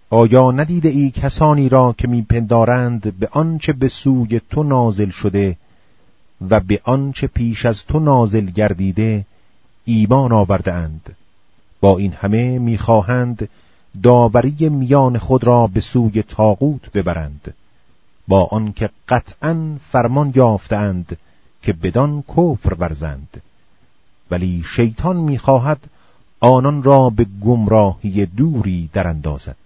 آیا ندیده ای کسانی را که میپندارند به آنچه به سوی تو نازل شده و به آنچه پیش از تو نازل گردیده ایمان آورده اند، با این همه میخواهند داوری میان خود را به سوی طاغوت ببرند، با آنکه قطعاً فرمان یافتند که بدان کفر ورزند، ولی شیطان میخواهد آنان را به گمراهی دوری در اندازد.